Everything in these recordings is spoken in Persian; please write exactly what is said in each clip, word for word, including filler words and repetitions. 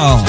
چاو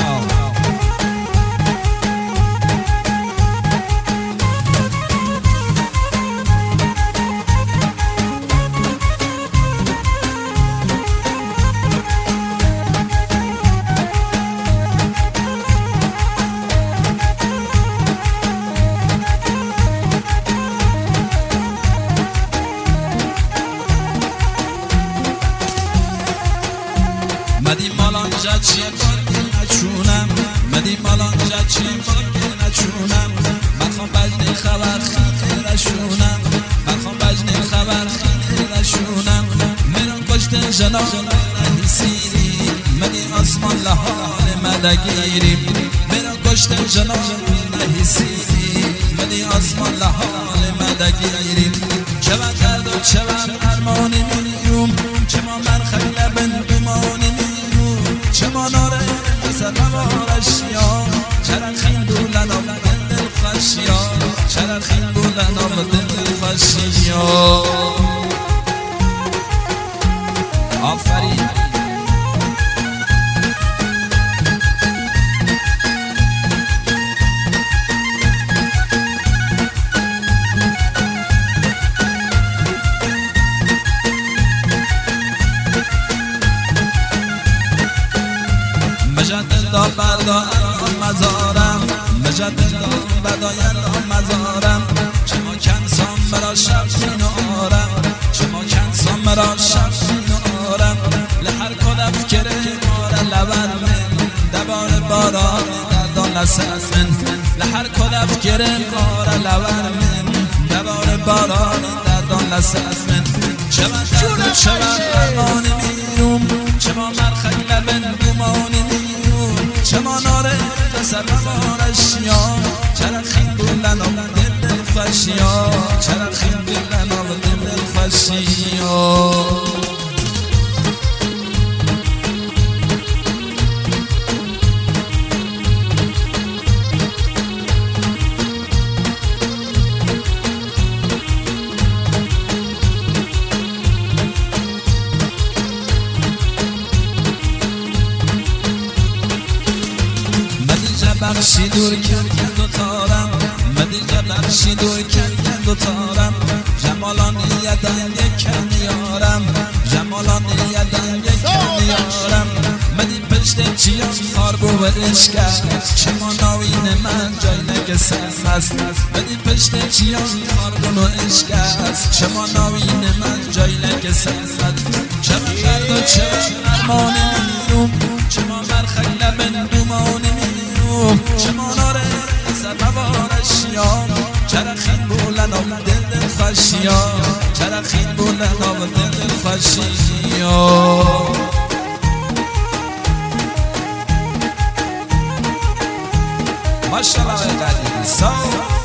مدی مالان جاچی بارگی نچونم مدی مالان جاچی بارگی نچونم مخوام بجنی خبر خیلی رشونم مخوام بجنی خبر خیلی رشونم میرم کشت جناب نهیسیری مدی آسمان لحال مدگیریم میرم کشت جناب نهیسیری مدی آسمان لحال مدگیریم چه من درد و چه من ارمانی میروم چه ما من خیلی بن بمانی چه ما ناره مثل نوارشیا چرا خیل بولن آب دل خشیا چرا خیل بولن آب دل خشیا آفرین مجد دا بردا مزارم مجد دا بردا مزارم چه ما کنسان برا شب آرم چه ما کنسان برا شب آرم لحر کدف کره مار لبر من دبار باران دردان لسد من لحر کدف کره مار لبر من دبار باران دردان لسد من چه من درد چه من ارمان میروم چه ما مرخک لبن بومانی چه ما ناره دسر نوارشیا چرا خیل بولن آب دل خشیا چرا خیل بولن آب دل خشیا بخشی دور کرد و تارم مدیجه بخشی دور کرد و تارم جمالان یدن یک کنیارم جمالان یدن یک کنیارم مدی پشت چیان خار بو و عشق چه ما ناوین من جای نگسم است مدی پشت چیان خار بو و عشق چه ما ناوین من جای نگسم است چه ما درد و چه ما ارمان میروم چه ما مرخک لبن دومانی چه ما ناره سر نوارشیا چرا خیل بولن آب دل خشیا چرا خیل بولن آب دل خشیا ماشاءالله قدیمی سا